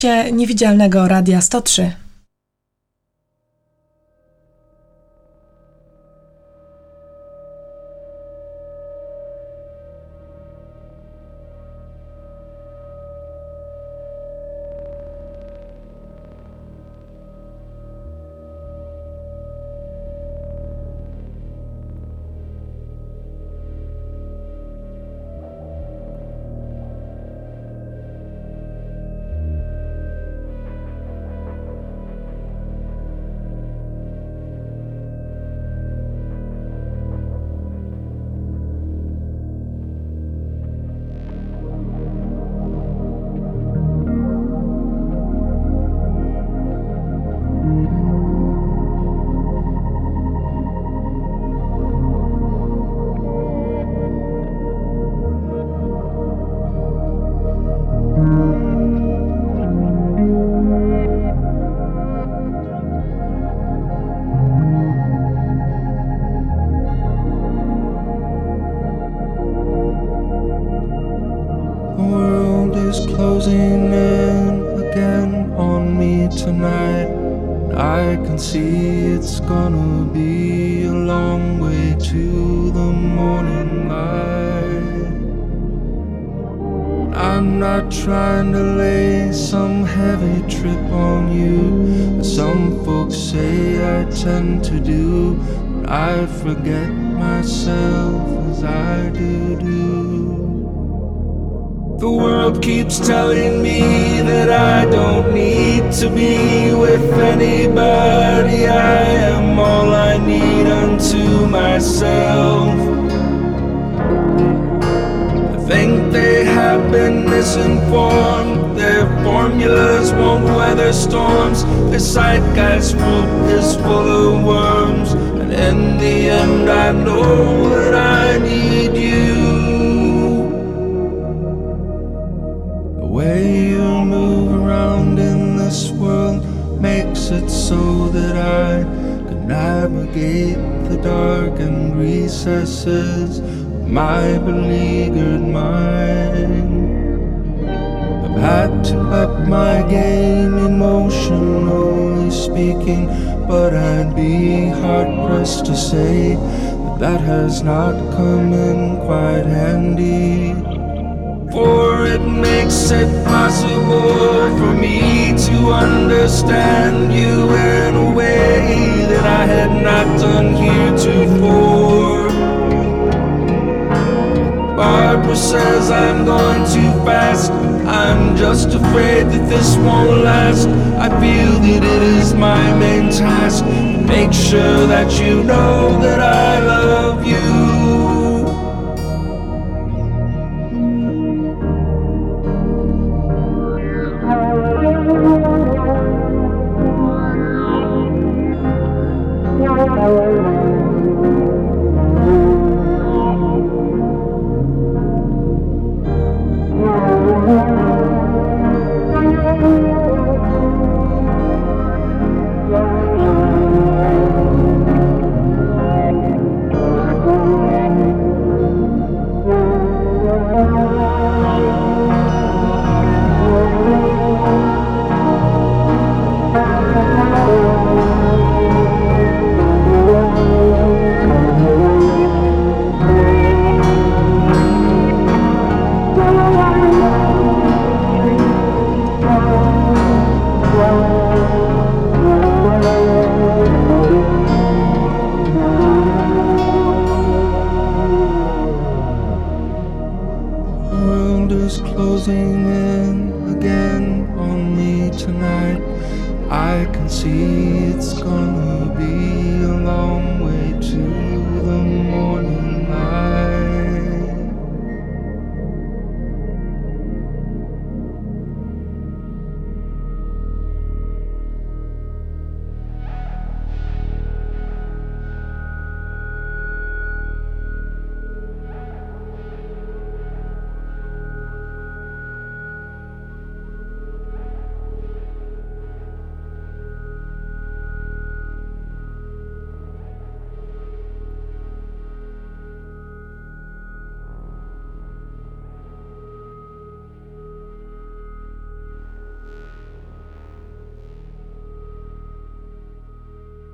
Niewidzialnego Radia 103. Closing in again on me tonight. I can see it's gonna be a long way to the morning light. I'm not trying to lay some heavy trip on you, as some folks say I tend to do, but I forget myself as I do. The world keeps telling me that I don't need to be with anybody. I am all I need unto myself. I think they have been misinformed. Their formulas won't weather storms. Their zeitgeist is full of worms. And in the end I know that I need you. The way you move around in this world makes it so that I can navigate the darkened recesses of my beleaguered mind. I've had to up my game emotionally speaking, but I'd be hard-pressed to say that has not come in quite handy. For it makes it possible for me to understand you in a way that I had not done heretofore. Barbara says I'm going too fast. I'm just afraid that this won't last. I feel that it is my main task to make sure that you know that I love you. Closing in again on me tonight. I can see it's gonna be a long way to